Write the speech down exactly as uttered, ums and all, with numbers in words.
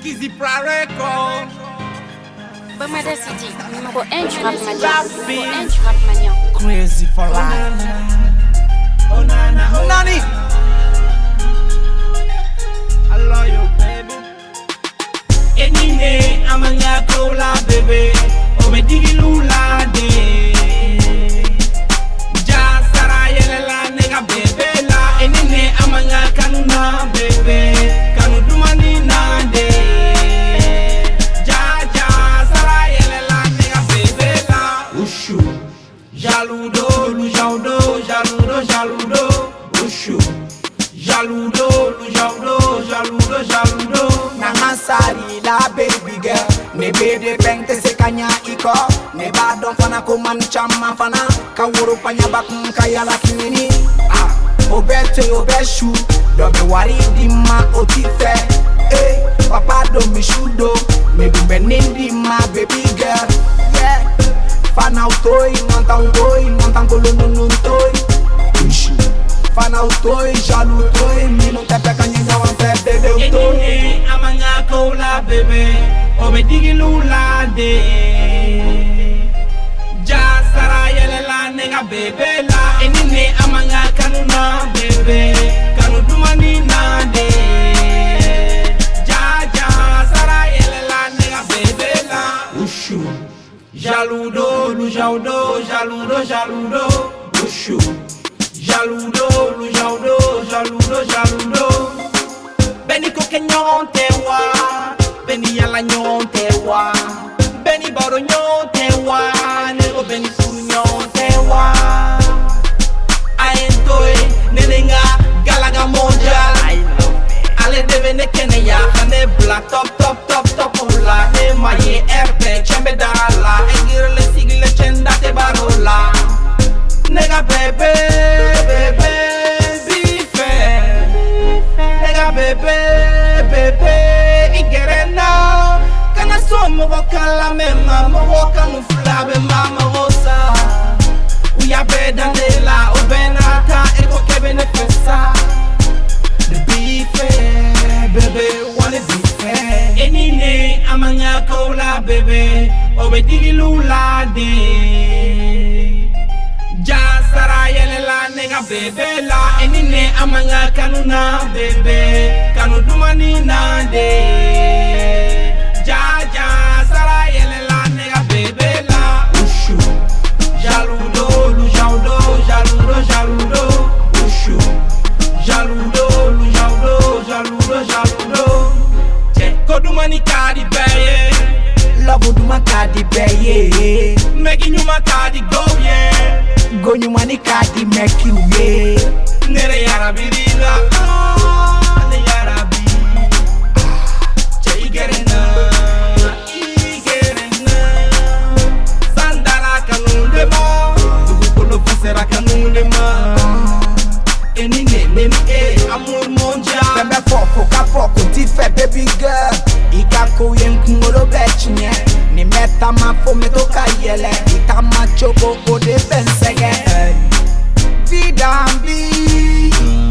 Kizzy Prareco. Bamada City, numéro un du rap malien. Numéro un du rap malien. Crazy for life. Oh nana, oh nani. I love you, baby. Enine amanya kola, baby. Oh me digi lula de. Ja sara yele la nega baby la. Enine amanya kanuna, baby. Kanu dumani na de. Ja ja sara yele la nega baby la. Ushu. Jaludo, lu jaudo, jaludo, jaludo, ushu. Jaludo, lu jaudo, jaludo, jaludo. Nahansari la baby girl. Ne bede pengte se kanya iko. Ne badon fana kuman chama fana. Kawuru panya bakun kaya la kinini. Ah, obete obeshu. Dobe wari dima otife. Eh, papa do mi shudo. Me dumbe nindi ma baby girl. Yeah. Fana utoi, nantan goi, nantan kolono nuntoi. Ushi. Fana utoi, jalu utoi, minu tepe kanyega wan fe bebe utoi. Enine amanya kola bebe, obe digi lula de. Ja sara yele la nega bebe la. Enine amanya kanuna bebe, kanu dumani na de. Ja ja sara yele la nega bebe la. Ushu. Jaludo, lu jaudo, jaludo, jaludo, ushu. Jaludo, lu jaudo, jaludo, jaludo. Beni koke nyonte wa, beni yala nyonte wa, beni baro nyonte wa, nego beni furu nyonte wa. Aentoe, nenenga, galaga mondial. Ale devene kene ya, hane bla top top top top ula. Ne maye erbe, chembe dala. Egir le sigle chenda te barola. Nega bebe, bebe, bife. Nega bebe, bebe, igerena. Kana so mo kala mema, mo kanu flabe mama rosa. Uya bedandela, obenata, eko kebene fesa. Bebe, wanna be fair. Enine amanya kola bebe, obe digi lula de. Ja sara yele la nega bebe la. Enine amanya kanuna bebe, kanu dumani na de. Ja ja sara yele la nega bebe la. Ushu. Jaludo, lu jaudo, jaludo, jaludo, ushu. Jaludo, lu jaudo, jaludo, jaludo. Che kodumani kadi beye. Love duma kadi beye. Megi nyuma kadi go ye. Go nyumani kadi make you ye. Nere yarabirila. Ah, ne yarabi. Che igerena. Igerena. Sandala kanunde ma. Dugu kolo fisera kanunde ma. Enine nene eh amour mondial. Bembe foko ka foko ti fe baby girl. Ika ko yen kumoro bechnye. Ni meta ma fo me to ka yele. Ika ma chobo o de pensege. Vidambi.